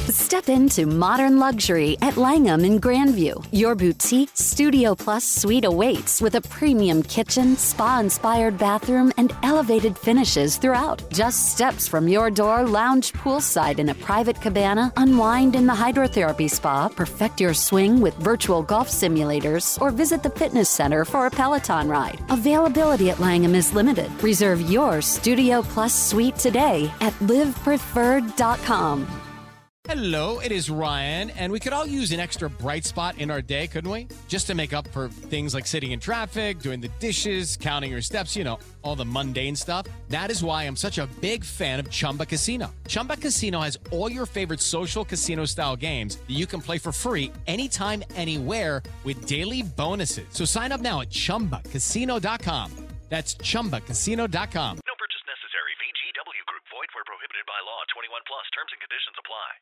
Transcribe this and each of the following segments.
Step into modern luxury at Langham in Grandview. Your boutique Studio Plus suite awaits with a premium kitchen, spa-inspired bathroom, and elevated finishes throughout. Just steps from your door, lounge poolside in a private cabana, unwind in the hydrotherapy spa, perfect your swing with virtual golf simulators, or visit the fitness center for a Peloton ride. Availability at Langham is limited. Reserve your Studio Plus suite today at livepreferred.com. Hello, it is Ryan, and we could all use an extra bright spot in our day, couldn't we? Just to make up for things like sitting in traffic, doing the dishes, counting your steps, all the mundane stuff. That is why I'm such a big fan of Chumba Casino. Chumba Casino has all your favorite social casino-style games that you can play for free anytime, anywhere with daily bonuses. So sign up now at ChumbaCasino.com. That's ChumbaCasino.com. No purchase necessary. VGW Group. Void where prohibited by law. 21 plus. Terms and conditions apply.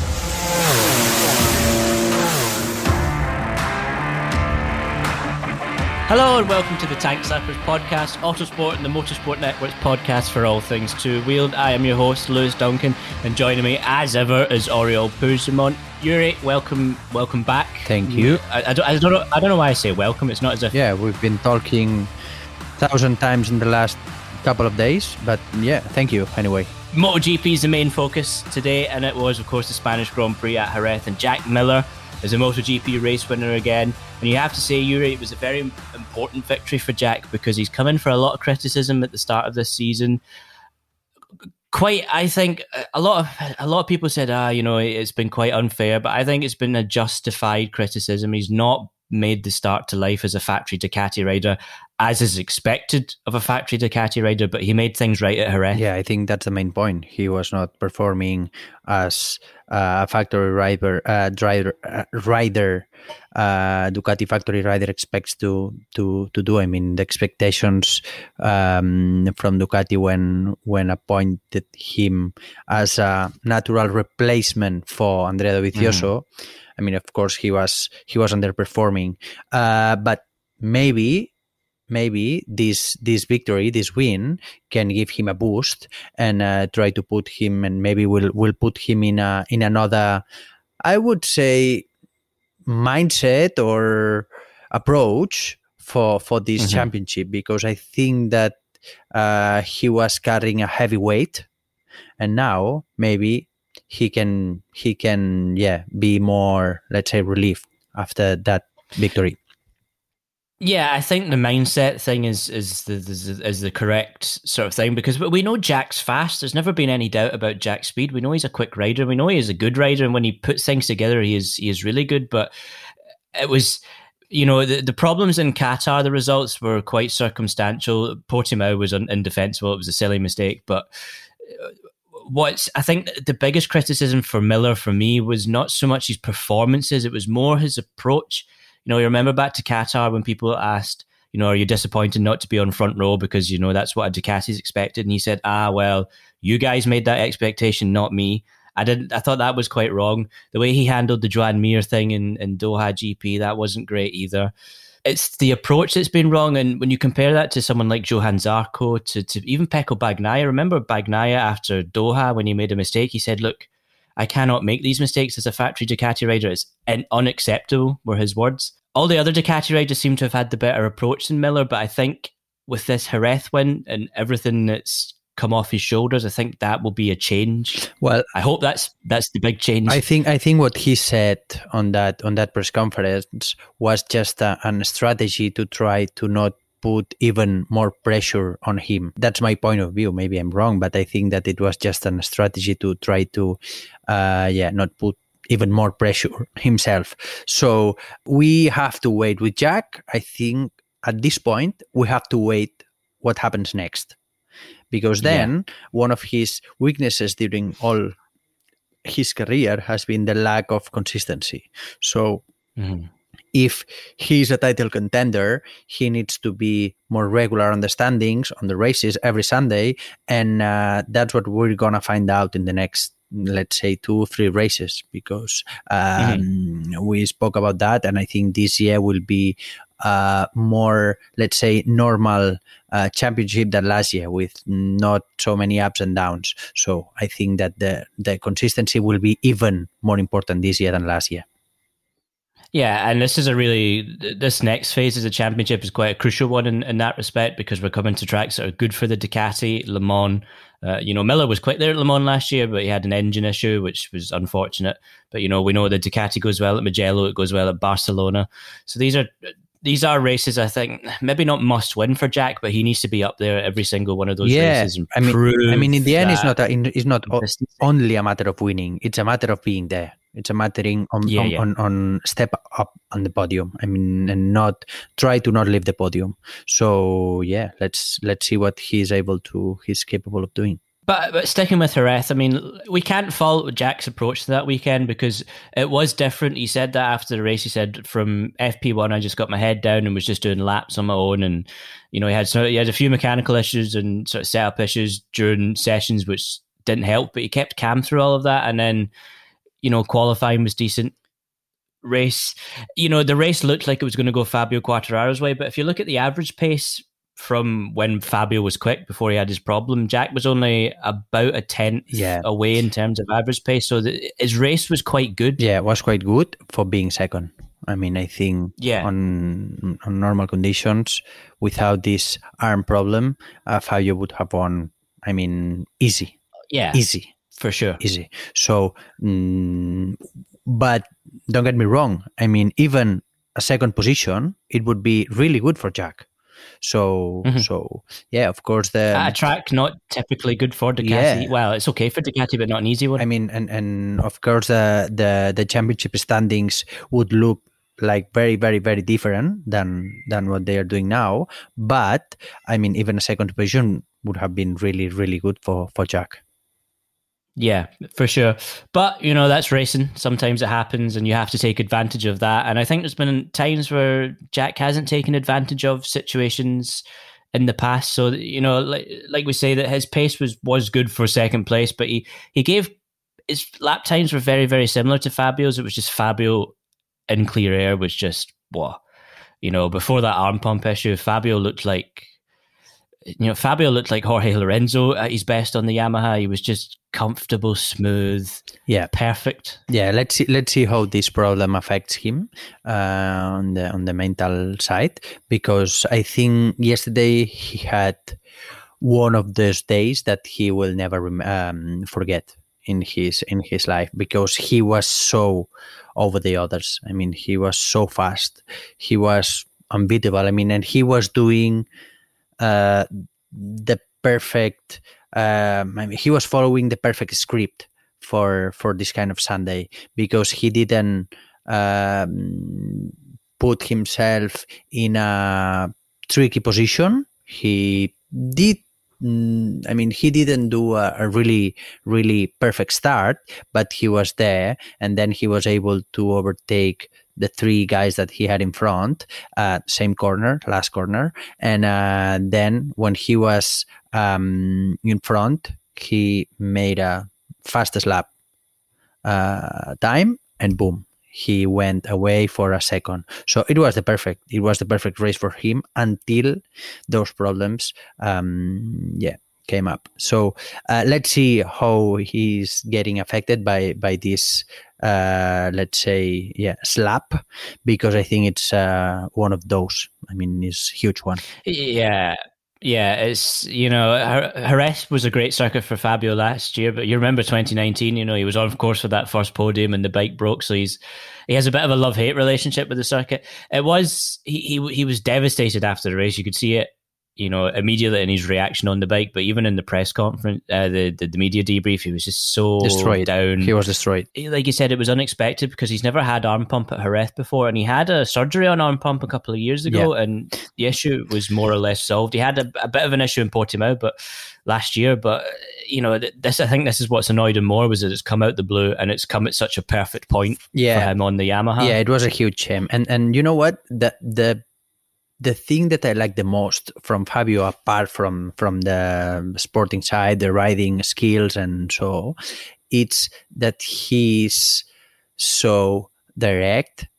Hello and welcome to the Tank Slappers podcast, Autosport and the Motorsport Network's podcast for all things two-wheeled. I am your host, Lewis Duncan, and joining me as ever is Oriol Puigdemont. Yuri, welcome back. Thank you. I don't know why I say welcome. It's not as if... Yeah, we've been talking 1,000 times in the last couple of days, but yeah, thank you anyway. MotoGP is the main focus today, and it was, of course, the Spanish Grand Prix at Jerez, and Jack Miller is a MotoGP race winner again. And you have to say, Yuri, it was a very important victory for Jack because he's come in for a lot of criticism at the start of this season. I think a lot of people said, it's been quite unfair, but I think it's been a justified criticism. He's not made the start to life as a factory Ducati rider as is expected of a factory Ducati rider, but he made things right at Jerez. Yeah, I think that's the main point. He was not performing as a factory rider, Ducati factory rider expects to do. I mean, the expectations from Ducati when appointed him as a natural replacement for Andrea Dovizioso. I mean, of course, he was underperforming, but maybe this victory, this win, can give him a boost and try to put him, and maybe will put him in another, I would say, mindset or approach for this championship, because I think that he was carrying a heavy weight, and now maybe he can be more, let's say, relieved after that victory. Yeah, I think the mindset thing is the correct sort of thing, because we know Jack's fast. There's never been any doubt about Jack's speed. We know he's a quick rider. We know he is a good rider, and when he puts things together, he is really good. But it was, the problems in Qatar, the results were quite circumstantial. Portimao was indefensible. It was a silly mistake. But I think the biggest criticism for Miller for me was not so much his performances. It was more his approach. You remember back to Qatar when people asked, are you disappointed not to be on front row because, that's what a Ducati's expected? And he said, well, you guys made that expectation, not me. I thought that was quite wrong. The way he handled the Joan Mir thing in Doha GP, that wasn't great either. It's the approach that's been wrong. And when you compare that to someone like Johan Zarco, to even Pecco Bagnaia, remember Bagnaia after Doha when he made a mistake, he said, look, I cannot make these mistakes as a factory Ducati rider. It's unacceptable, were his words. All the other Ducati riders seem to have had the better approach than Miller, but I think with this Jerez win and everything that's come off his shoulders, I think that will be a change. Well, I hope that's the big change. I think what he said on that press conference was just a strategy to try to not put even more pressure on him. That's my point of view. Maybe I'm wrong, but I think that it was just a strategy to try to not put even more pressure himself. So we have to wait with Jack. I think at this point we have to wait what happens next, because then one of his weaknesses during all his career has been the lack of consistency. So if he's a title contender, he needs to be more regular on the standings, on the races every Sunday. And that's what we're going to find out in the next, let's say, 2-3 races, because we spoke about that. And I think this year will be more, let's say, normal championship than last year, with not so many ups and downs. So I think that the consistency will be even more important this year than last year. Yeah, and this next phase of the championship is quite a crucial one in that respect, because we're coming to tracks that are good for the Ducati. Le Mans, Miller was quick there at Le Mans last year, but he had an engine issue, which was unfortunate. But, we know the Ducati goes well at Mugello, it goes well at Barcelona. So these are races, I think, maybe not must win for Jack, but he needs to be up there at every single one of those races. And I mean, in the end, it's not only a matter of winning. It's a matter of being there. It's a matter on step up on the podium. I mean, and not try to not leave the podium. So yeah, let's see what he's capable of doing. But sticking with Jerez, I mean, we can't fault Jack's approach to that weekend, because it was different. He said that after the race. He said, from FP1, I just got my head down and was just doing laps on my own. And, he had a few mechanical issues and sort of setup issues during sessions, which didn't help, but he kept calm through all of that. And then, qualifying was decent. Race, the race looked like it was going to go Fabio Quartararo's way, but if you look at the average pace from when Fabio was quick before he had his problem, Jack was only about a tenth away in terms of average pace. So his race was quite good. Yeah, it was quite good for being second. I mean, I think on normal conditions, without this arm problem, Fabio would have won. I mean, easy. Yeah, easy. For sure. Easy. So, but don't get me wrong. I mean, even a second position, it would be really good for Jack. So, yeah, of course. A track not typically good for Ducati. Yeah. Well, it's okay for Ducati, but not an easy one. I mean, and of course, the championship standings would look like very, very, very different than what they are doing now. But, I mean, even a second position would have been really, really good for Jack. Yeah, for sure. But, that's racing. Sometimes it happens and you have to take advantage of that. And I think there's been times where Jack hasn't taken advantage of situations in the past. So, like we say, that his pace was good for second place, but he gave, his lap times were very, very similar to Fabio's. It was just Fabio in clear air was just, before that arm pump issue, Fabio looked like Jorge Lorenzo at his best on the Yamaha. He was just comfortable, smooth, perfect. Yeah, let's see how this problem affects him on the mental side, because I think yesterday he had one of those days that he will never forget in his life, because he was so over the others. I mean, he was so fast. He was unbeatable. I mean, and he was doing the perfect. He was following the perfect script for this kind of Sunday, because he didn't put himself in a tricky position. He did. He didn't do a really, really perfect start, but he was there, and then he was able to overtake the three guys that he had in front, last corner. And then when he was in front, he made a fastest lap time, and boom, he went away for a second. So it was the perfect race for him until those problems came up. So let's see how he's getting affected by this slap, because I think it's one of those. I mean, it's a huge one. Yeah, it's, Jerez was a great circuit for Fabio last year, but you remember 2019, he was on course for that first podium and the bike broke, so he has a bit of a love-hate relationship with the circuit. He was devastated after the race. You could see it, immediately in his reaction on the bike, but even in the press conference, the media debrief, he was just so destroyed. Down. He was destroyed. Like you said, it was unexpected because he's never had arm pump at Jerez before, and he had a surgery on arm pump a couple of years ago, and the issue was more or less solved. He had a bit of an issue in Portimao, but last year, but I think this is what's annoyed him more, was that it's come out the blue and it's come at such a perfect point for him on the Yamaha. Yeah, it was a huge shame, and you know what, the thing that I like the most from Fabio, apart from the sporting side, the riding skills and so, it's that he's so direct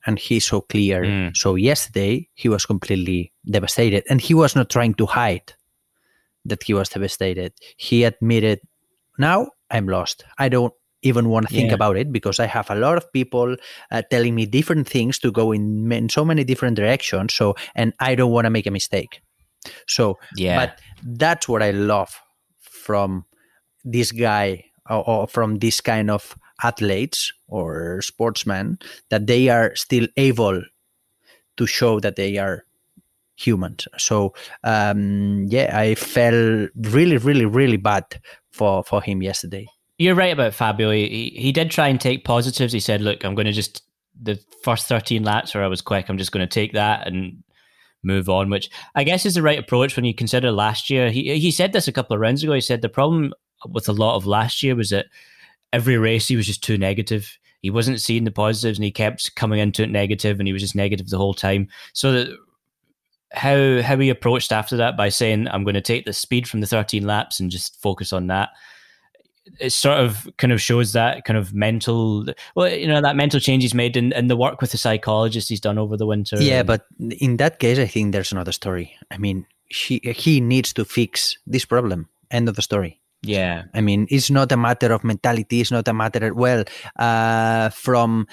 and he's so clear. So yesterday he was completely devastated, and he was not trying to hide that he was devastated. He admitted, now I'm lost. I don't even want to think about it because I have a lot of people telling me different things to go in so many different directions. So, and I don't want to make a mistake. So, but that's what I love from this guy or from this kind of athletes or sportsmen, that they are still able to show that they are humans. So, I felt really, really, really bad for him yesterday. You're right about Fabio. He did try and take positives. He said, look, I'm going to just, the first 13 laps where I was quick, I'm just going to take that and move on, which I guess is the right approach when you consider last year. He said this a couple of rounds ago. He said the problem with a lot of last year was that every race he was just too negative. He wasn't seeing the positives and he kept coming into it negative, and he was just negative the whole time. So that how he approached after that by saying, I'm going to take the speed from the 13 laps and just focus on that. It sort of kind of shows that kind of mental, that mental change he's made and the work with the psychologist he's done over the winter. Yeah, but in that case, I think there's another story. I mean, he needs to fix this problem. End of the story. Yeah. I mean, it's not a matter of mentality. It's not a matter from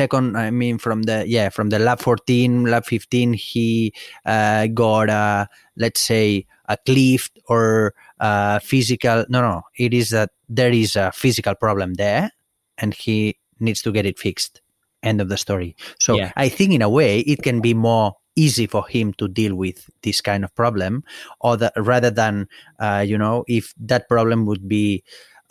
the lap 14, lap 15, he got let's say a cliff or physical. No, it is that there is a physical problem there and he needs to get it fixed. End of the story. So I think in a way it can be more easy for him to deal with this kind of problem, rather than if that problem would be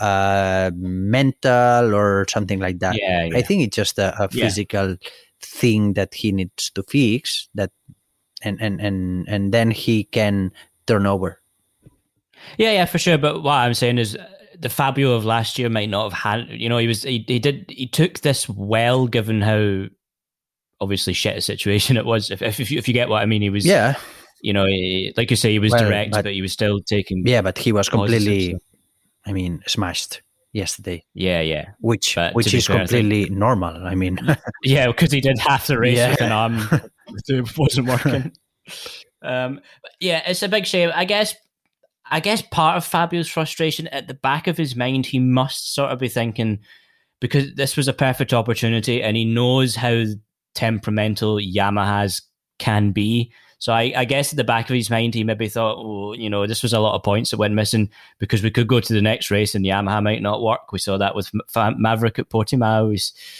mental or something like that. I think it's just a physical thing that he needs to fix, that and then he can turn over. Yeah, for sure. But what I'm saying is, the Fabio of last year might not have had. He took this well, given how obviously shit a situation it was. If you get what I mean, he was. Yeah. Like you say, he was direct, but he was still taking. Yeah, but he was completely, smashed yesterday. Yeah. Which is completely normal. I mean. Yeah, because he did half the race with an arm that wasn't working. It's a big shame. I guess part of Fabio's frustration, at the back of his mind, he must sort of be thinking, because this was a perfect opportunity and he knows how temperamental Yamahas can be. So I guess at the back of his mind, he maybe thought, this was a lot of points that went missing because we could go to the next race and Yamaha might not work. We saw that with Maverick at Portimao.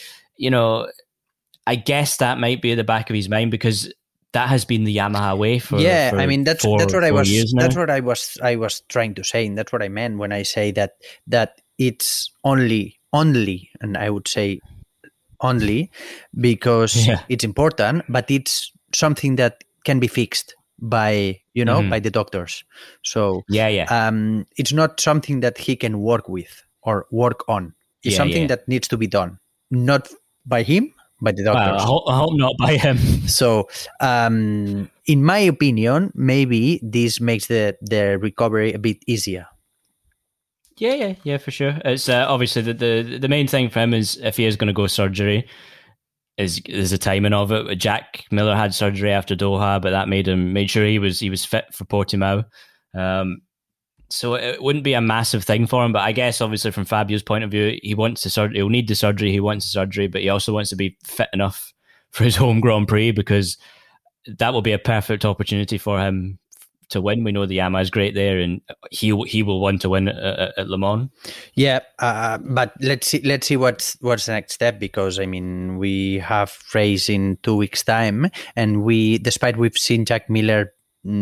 I guess that might be at the back of his mind, because that has been the Yamaha way for that's what I was. Years now. That's what I was trying to say, and that's what I meant when I say that it's only, and I would say only because it's important, but it's something that can be fixed by by the doctors. So it's not something that he can work with or work on. It's something that needs to be done, not by him, by the doctors. Well, I hope not by him. So, in my opinion, maybe this makes the recovery a bit easier. Yeah, for sure. It's obviously the main thing for him is, if he is going to go surgery, is the timing of it. Jack Miller had surgery after Doha, but that made sure he was fit for Portimao. So it wouldn't be a massive thing for him, but I guess obviously from Fabio's point of view, he wants the surgery. He'll need the surgery. He wants the surgery, but he also wants to be fit enough for his home Grand Prix, because that will be a perfect opportunity for him to win. We know the Yamaha is great there, and he will want to win at Le Mans. Yeah, but let's see what's the next step, because we have race in 2 weeks' time, and despite we've seen Jack Miller,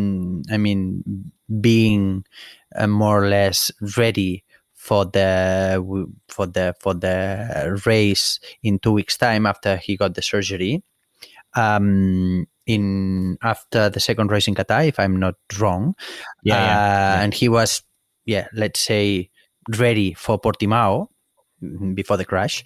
being more or less ready for the race in 2 weeks' time after he got the surgery. After the second race in Qatar, if I'm not wrong, and he was, let's say, ready for Portimao before the crash.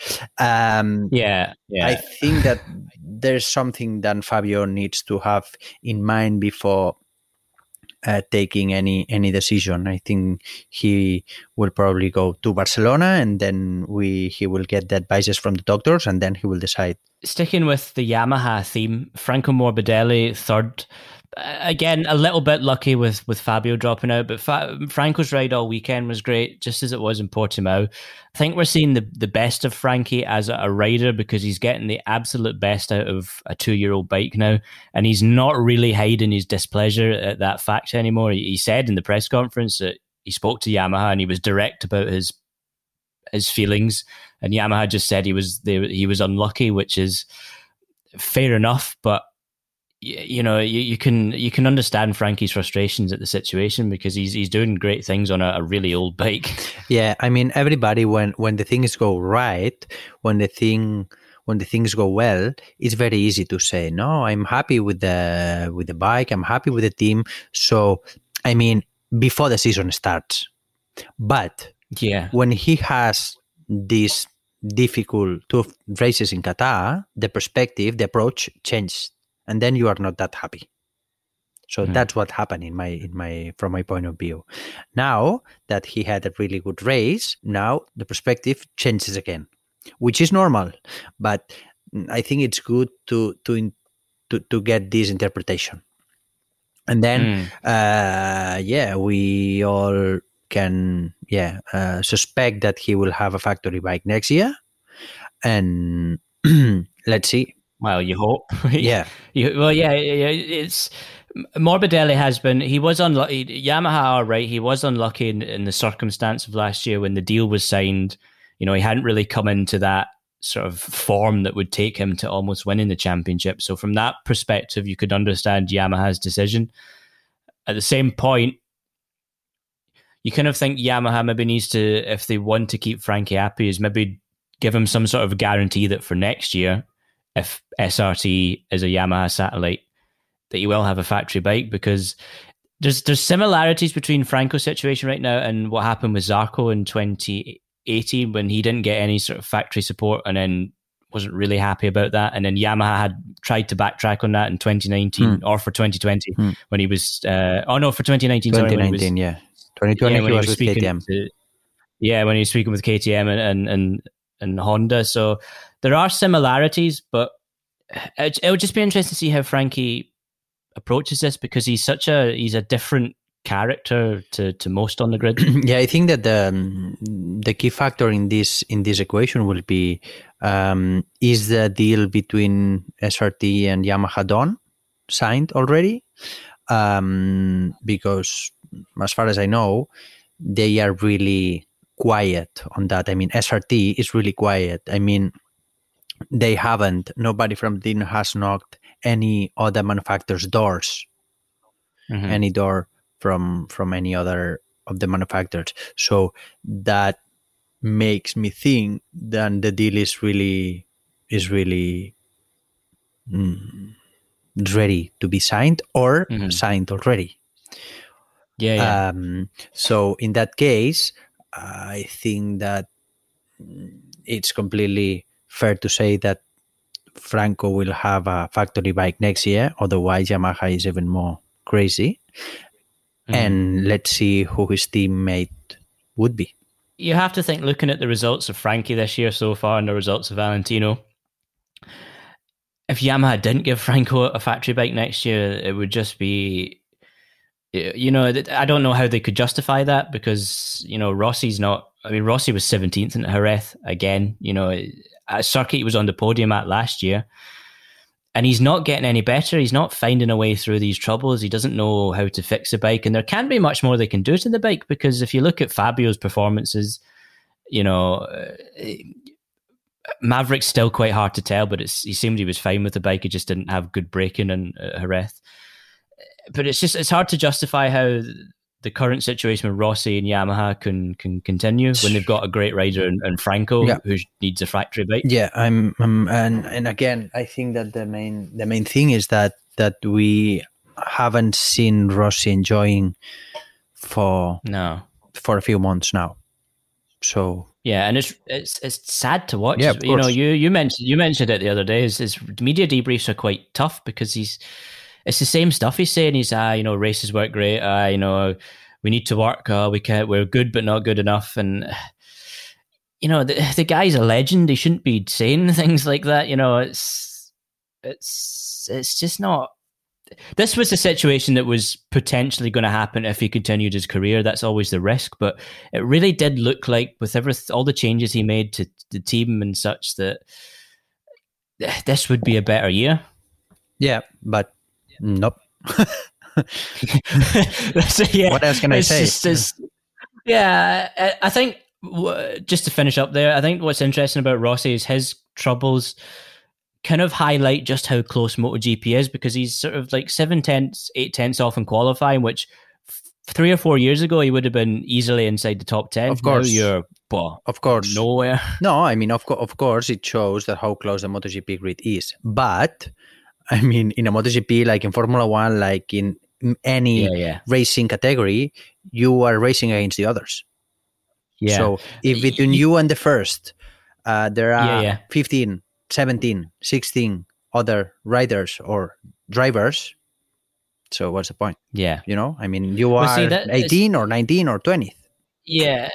I think that there's something that Fabio needs to have in mind before taking any decision. I think he will probably go to Barcelona, and then he will get the advices from the doctors, and then he will decide. Sticking with the Yamaha theme, Franco Morbidelli third. Again, a little bit lucky with Fabio dropping out, but Franco's ride all weekend was great, just as it was in Portimao. I think we're seeing the best of Frankie as a rider because he's getting the absolute best out of a 2-year-old bike now, and he's not really hiding his displeasure at that fact anymore. He said in the press conference that he spoke to Yamaha and he was direct about his feelings, and Yamaha just said he was unlucky, which is fair enough, but you know, you can understand Frankie's frustrations at the situation because he's doing great things on a really old bike. Yeah, I mean, everybody when the things go right, when the things go well, it's very easy to say, no, I'm happy with the bike, I'm happy with the team. So, I mean, before the season starts, but yeah, when he has these difficult 2 races in Qatar, the perspective, the approach changes. And then you are not that happy. So that's what happened from my point of view. Now that he had a really good race, now the perspective changes again, which is normal. But I think it's good to get this interpretation. And then, we all can suspect that he will have a factory bike next year, and let's see. Well, you hope. Yeah. It's Morbidelli has been. He was unlucky. Yamaha are right. He was unlucky in the circumstance of last year when the deal was signed. You know, he hadn't really come into that sort of form that would take him to almost winning the championship. So from that perspective, you could understand Yamaha's decision. At the same point, you kind of think Yamaha maybe needs to, if they want to keep Frankie happy, is maybe give him some sort of guarantee that for next year, if SRT is a Yamaha satellite, that you will have a factory bike, because there's similarities between Franco's situation right now and what happened with Zarco in 2018 when he didn't get any sort of factory support and then wasn't really happy about that. And then Yamaha had tried to backtrack on that in 2019 or for 2020 when he was, for 2019. 2019, yeah. 2020 he was with KTM. When he was speaking with KTM and Honda. So there are similarities, but it would just be interesting to see how Frankie approaches this, because he's a different character to most on the grid. Yeah, I think that the key factor in this equation will be is the deal between SRT and Yamaha done, signed already, because as far as I know, they are really quiet on that. I mean, SRT is really quiet. I mean, nobody from Dean has knocked any other manufacturer's doors, any door from any other of the manufacturers. So that makes me think that the deal is really ready to be signed or signed already. Yeah. So in that case, I think that it's completely fair to say that Franco will have a factory bike next year. Otherwise, Yamaha is even more crazy. And let's see who his teammate would be. You have to think, looking at the results of Frankie this year so far and the results of Valentino, if Yamaha didn't give Franco a factory bike next year, it would just be, you know, I don't know how they could justify that, because, you know, Rossi was 17th in Jerez again, you know, a circuit he was on the podium at last year, and he's not getting any better. He's not finding a way through these troubles. He doesn't know how to fix a bike, and there can be much more they can do to the bike, because if you look at Fabio's performances, you know, Maverick's still quite hard to tell, but he seemed he was fine with the bike. He just didn't have good braking in Jerez. But it's hard to justify how the current situation with Rossi and Yamaha can continue when they've got a great rider and Franco who needs a factory bike. Yeah, and again, I think that the main thing is that we haven't seen Rossi enjoying for a few months now. So yeah, and it's sad to watch. Yeah, you know, you mentioned it the other day. His media debriefs are quite tough because it's the same stuff he's saying. He's races work great. We need to work. We're good but not good enough. And the guy's a legend. He shouldn't be saying things like that. It's just not. This was a situation that was potentially going to happen if he continued his career. That's always the risk. But it really did look like, with all the changes he made to the team and such, that this would be a better year. Yeah, but nope. Yeah, what else can I say? I think, just to finish up there, I think what's interesting about Rossi is his troubles kind of highlight just how close MotoGP is, because he's sort of like 7/10, 8/10 off in qualifying, which 3 or 4 years ago he would have been easily inside the top 10. Of course. Now you're nowhere. No, I mean, of course it shows that how close the MotoGP grid is. But I mean, in a MotoGP, like in Formula One, like in any racing category, you are racing against the others. Yeah. So if between you and the first, there are 15, 17, 16 other riders or drivers, so what's the point? Yeah. I mean, you are 18 or 19 or 20th. Yeah.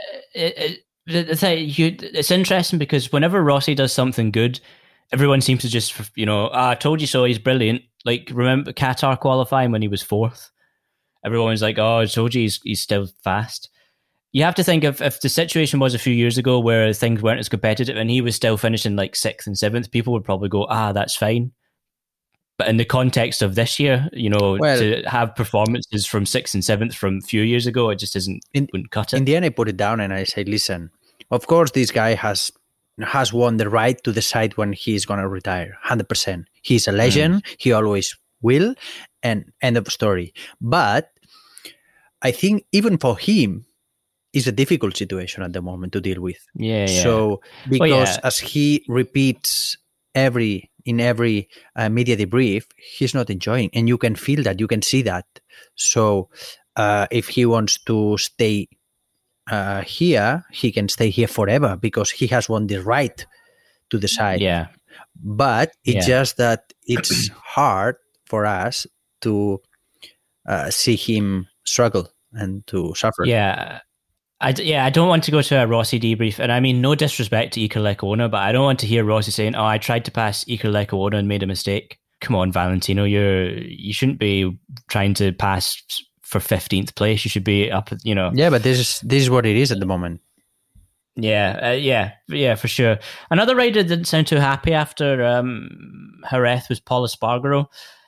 It's interesting because whenever Rossi does something good, everyone seems to just, I told you so, he's brilliant. Like, remember Qatar qualifying when he was 4th? Everyone was like, oh, I told you he's still fast. You have to think if the situation was a few years ago where things weren't as competitive and he was still finishing like 6th and 7th, people would probably go, that's fine. But in the context of this year, to have performances from 6th and 7th from a few years ago, it just wouldn't cut it. In the end, I put it down and I say, listen, of course, this guy has won the right to decide when he's going to retire, 100%. He's a legend. He always will, and end of story. But I think even for him, it's a difficult situation at the moment to deal with. Yeah. So because as he repeats in every media debrief, he's not enjoying, and you can feel that, you can see that. So if he wants to stay here, he can stay here forever because he has won the right to decide. Yeah. But it's just that it's hard for us to see him struggle and to suffer. Yeah. I don't want to go to a Rossi debrief, and I mean no disrespect to Iker Lecuona, but I don't want to hear Rossi saying, "Oh, I tried to pass Iker Lecuona and made a mistake." Come on, Valentino, you shouldn't be trying to pass for 15th place. You should be up, Yeah, but this is what it is at the moment. Yeah, for sure. Another rider that didn't sound too happy after Jerez was Paul Espargaro.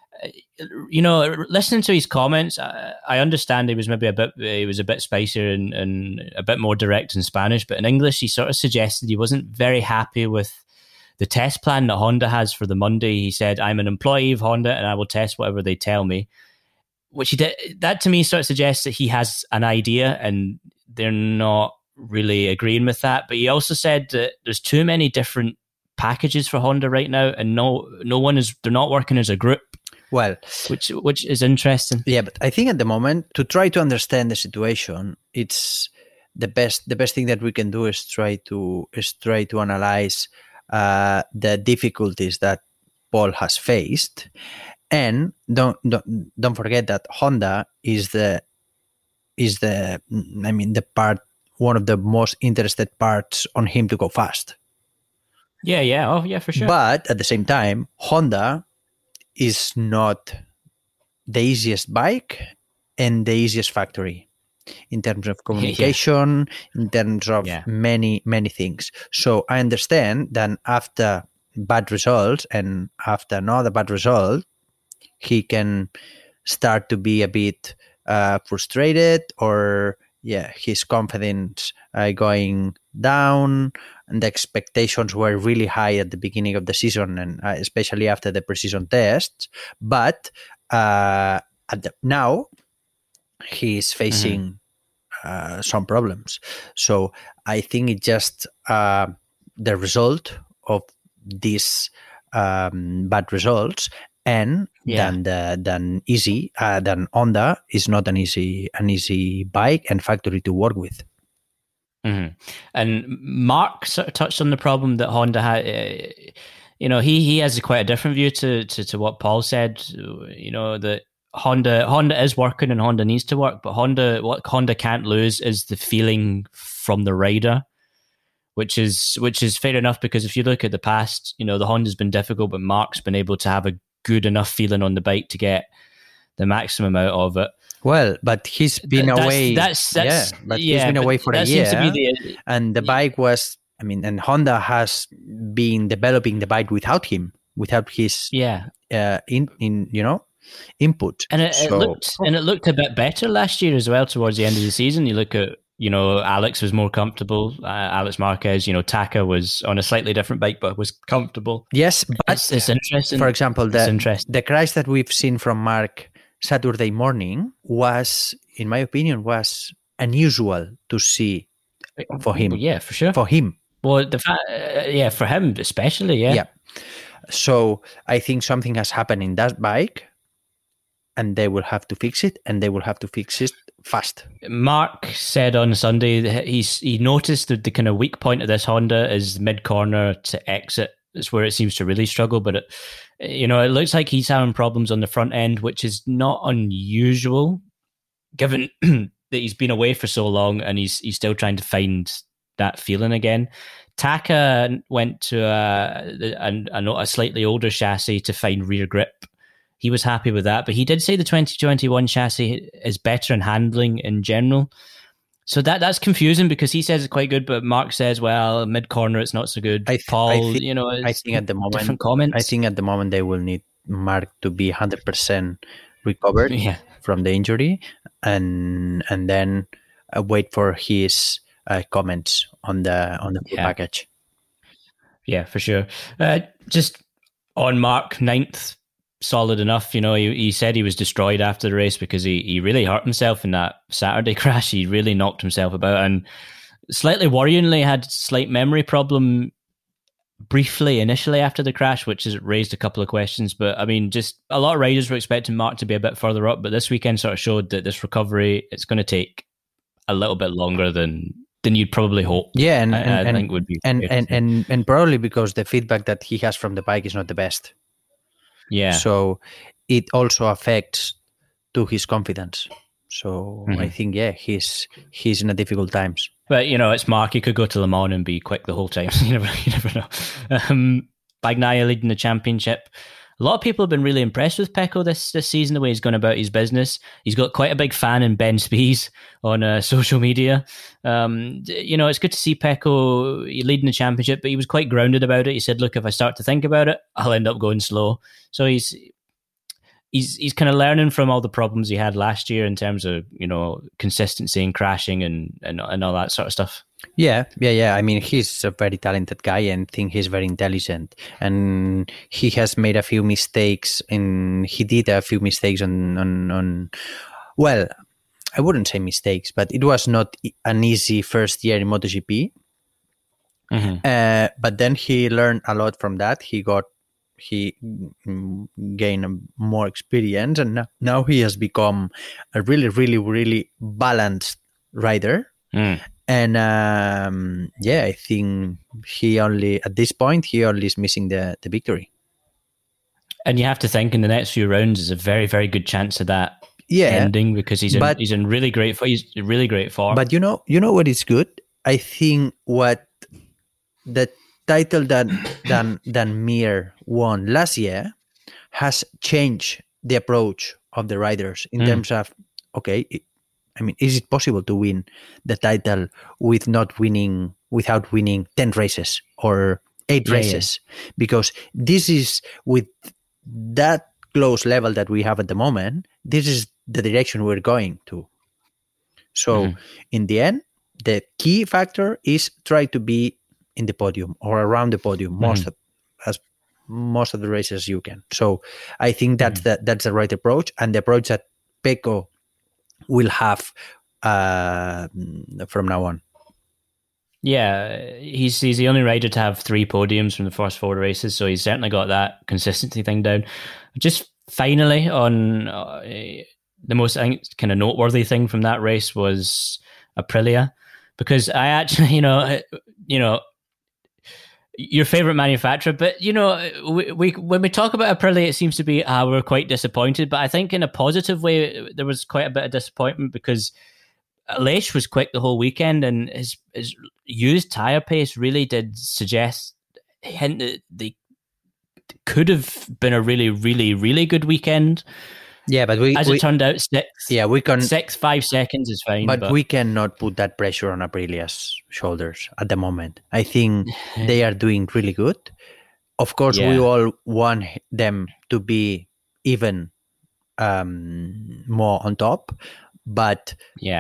Listening to his comments, I understand he was a bit spicier and a bit more direct in Spanish, but in English he sort of suggested he wasn't very happy with the test plan that Honda has for the Monday. He said, "I'm an employee of Honda and I will test whatever they tell me," which he did. That to me sort of suggests that he has an idea and they're not really agreeing with that. But he also said that there's too many different packages for Honda right now, and they're not working as a group. Well, which is interesting. Yeah, but I think at the moment, to try to understand the situation, it's the best thing that we can do is try to analyze the difficulties that Paul has faced, and don't forget that Honda is the one of the most interested parts on him to go fast. Yeah, for sure. But at the same time, Honda is not the easiest bike and the easiest factory in terms of communication, in terms of many, many things. So I understand that after bad results and after another bad result, he can start to be a bit frustrated, or his confidence going down, and the expectations were really high at the beginning of the season, and especially after the pre-season tests. But now he's facing some problems. So I think it's just the result of these bad results. And then Honda is not an easy bike and factory to work with. Mm-hmm. And Mark sort of touched on the problem that Honda had. he has quite a different view to what Paul said. That Honda is working and Honda needs to work, but what Honda can't lose is the feeling from the rider, which is fair enough, because if you look at the past, the Honda's been difficult, but Mark's been able to have a good enough feeling on the bike to get the maximum out of it. Well, but he's been away. He's been away for a year, and the bike was. And Honda has been developing the bike without him, without his input. And it looked a bit better last year as well. Towards the end of the season, you look at Alex was more comfortable. Alex Marquez, Taka was on a slightly different bike, but was comfortable. Yes, but it's interesting. For example, the crash that we've seen from Mark Saturday morning was, in my opinion, was unusual to see for him. Yeah, for sure. For him. Well, for him especially, yeah. So I think something has happened in that bike, and they will have to fix it, and they will have to fix it fast. Mark said on Sunday that he noticed that the kind of weak point of this Honda is mid-corner to exit. It's where it seems to really struggle, but it looks like he's having problems on the front end, which is not unusual, given that he's been away for so long and he's still trying to find that feeling again. Taka went to a slightly older chassis to find rear grip. He was happy with that, but he did say the 2021 chassis is better in handling in general. So that's confusing, because he says it's quite good, but Mark says, well, mid corner it's not so good. I think at the moment, different comments. I think at the moment they will need Mark to be 100% recovered from the injury, and then wait for his comments on the full package. Yeah, for sure. Just on Mark, ninth, solid enough. He said he was destroyed after the race because he really hurt himself in that Saturday crash. He really knocked himself about, and slightly worryingly had slight memory problem briefly initially after the crash, which has raised a couple of questions. But just a lot of riders were expecting Mark to be a bit further up, but this weekend sort of showed that this recovery, it's going to take a little bit longer than you'd probably hope. Yeah, and I think would be and probably because the feedback that he has from the bike is not the best. Yeah. So it also affects to his confidence. So I think he's in a difficult times. But it's Mark. He could go to Le Mans and be quick the whole time. you never know. Bagnaia leading the championship. A lot of people have been really impressed with Pecco this season, the way he's gone about his business. He's got quite a big fan in Ben Spies on social media. It's good to see Pecco leading the championship, but he was quite grounded about it. He said, look, if I start to think about it, I'll end up going slow. So he's kind of learning from all the problems he had last year in terms of, consistency and crashing and all that sort of stuff. Yeah. He's a very talented guy, and I think he's very intelligent. And he has made a few mistakes, he did a few mistakes on. Well, I wouldn't say mistakes, but it was not an easy first year in MotoGP. But then he learned a lot from that. He gained more experience, and now he has become a really, really, really balanced rider. And I think at this point he only is missing the victory. And you have to think in the next few rounds is a very, very good chance of that ending, because he's in really great form. But you know what is good? I think what the title that Mir won last year has changed the approach of the riders in terms of, is it possible to win the title without winning 10 races or 8 races? Because this is, with that close level that we have at the moment, this is the direction we're going to. So in the end, the key factor is try to be in the podium or around the podium most of the races you can. So I think that's the right approach, and the approach that Pecco will have from now on. Yeah, he's the only rider to have 3 podiums from the first 4 races, so he's certainly got that consistency thing down. Just finally, on the most, I think, kind of noteworthy thing from that race was Aprilia, because I actually, your favorite manufacturer. But you know, we when we talk about Aprilia, it seems to be we're quite disappointed. But I think in a positive way, there was quite a bit of disappointment because Aleix was quick the whole weekend, and his used tire pace really did hint that they could have been a really, really, really good weekend. Yeah, but it turned out, we can 5 seconds is fine. But we cannot put that pressure on Aprilia's shoulders at the moment. I think they are doing really good. Of course, we all want them to be even more on top. But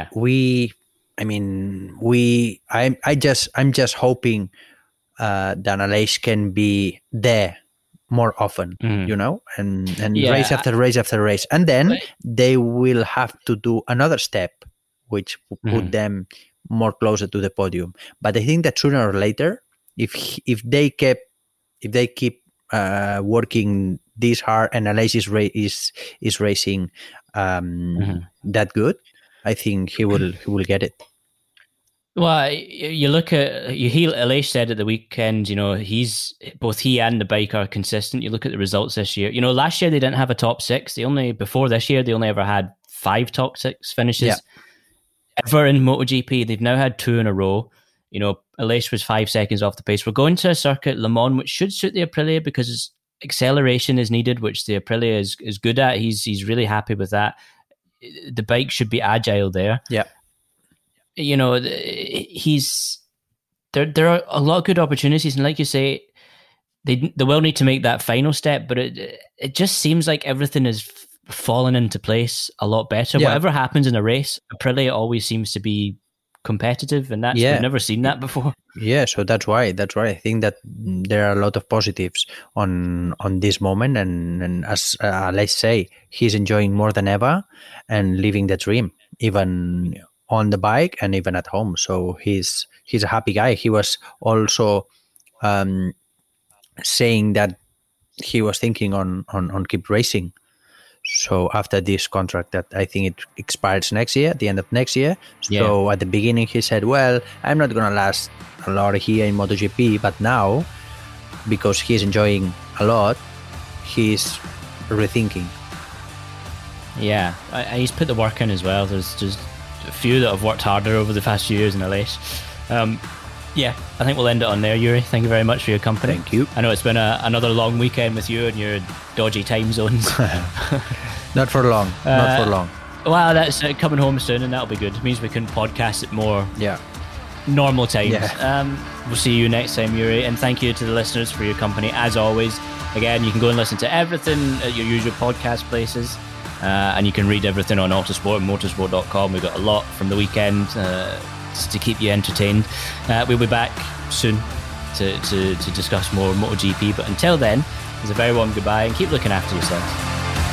I'm just hoping that Aleix can be there more often, you know, and race after race after race. And then they will have to do another step, which will put them more closer to the podium. But I think that sooner or later, if they keep working this hard and Aleix is racing that good, I think he will get it. Well, you hear Aleix said at the weekend, you know, both he and the bike are consistent. You look at the results this year. You know, last year they didn't have a top six. Before this year, they only ever had 5 top 6 finishes ever in MotoGP. They've now had 2 in a row. You know, Aleix was 5 seconds off the pace. We're going to a circuit, Le Mans, which should suit the Aprilia because acceleration is needed, which the Aprilia is good at. He's really happy with that. The bike should be agile there. Yeah. You know, there are a lot of good opportunities, and like you say, they will need to make that final step. But it just seems like everything is falling into place a lot better. Yeah. Whatever happens in a race, Aprilia always seems to be competitive, and we've never seen that before. Yeah, so that's why I think that there are a lot of positives on this moment, and as let's say, he's enjoying more than ever and living the dream, even on the bike and even at home. So he's a happy guy. He was also saying that he was thinking on keep racing. So after this contract that I think it expires next year, at the end of next year. So at the beginning he said, well, I'm not going to last a lot here in MotoGP, but now, because he's enjoying a lot, he's rethinking. Yeah, he's put the work in as well. There's just a few that have worked harder over the past few years in Aleix. I think we'll end it on there, Yuri. Thank you very much for your company. Thank you. I know it's been another long weekend with you and your dodgy time zones. Not for long. Not for long. Well, that's coming home soon, and that'll be good. It means we can podcast at more normal times. Yeah. We'll see you next time, Yuri. And thank you to the listeners for your company, as always. Again, you can go and listen to everything at your usual podcast places. And you can read everything on Autosport and motorsport.com. We've got a lot from the weekend to keep you entertained. We'll be back soon to discuss more MotoGP. But until then, it's a very warm goodbye and keep looking after yourselves.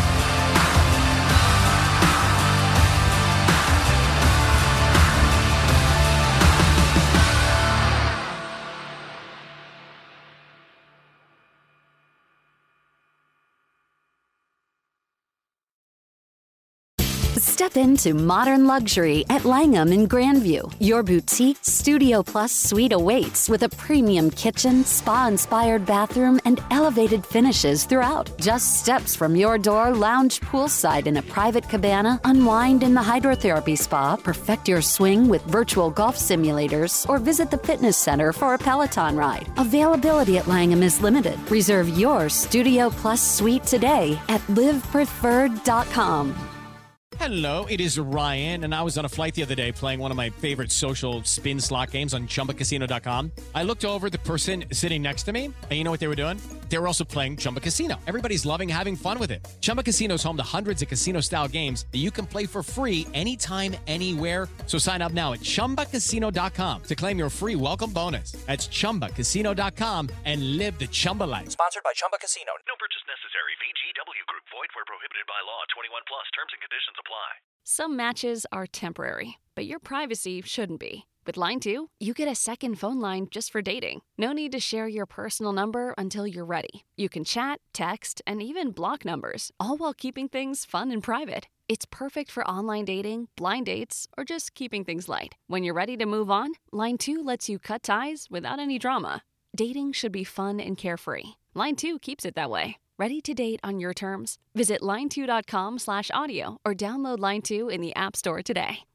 Step into modern luxury at Langham in Grandview. Your boutique Studio Plus suite awaits with a premium kitchen, spa-inspired bathroom, and elevated finishes throughout. Just steps from your door, lounge poolside in a private cabana, unwind in the hydrotherapy spa, perfect your swing with virtual golf simulators, or visit the fitness center for a Peloton ride. Availability at Langham is limited. Reserve your Studio Plus suite today at livepreferred.com. Hello, it is Ryan, and I was on a flight the other day playing one of my favorite social spin slot games on ChumbaCasino.com. I looked over at the person sitting next to me, and you know what they were doing? They were also playing Chumba Casino. Everybody's loving having fun with it. Chumba Casino is home to hundreds of casino-style games that you can play for free anytime, anywhere. So sign up now at ChumbaCasino.com to claim your free welcome bonus. That's ChumbaCasino.com and live the Chumba life. Sponsored by Chumba Casino. No purchase necessary. VGW Group. Void where prohibited by law. 21 plus. Terms and conditions apply. Some matches are temporary, but your privacy shouldn't be. With Line 2, you get a second phone line just for dating. No need to share your personal number until you're ready. You can chat, text, and even block numbers, all while keeping things fun and private. It's perfect for online dating, blind dates, or just keeping things light. When you're ready to move on, Line 2 lets you cut ties without any drama. dating should be fun and carefree. Line 2 keeps it that way. Ready to date on your terms? Visit line2.com/audio or download Line 2 in the App Store today.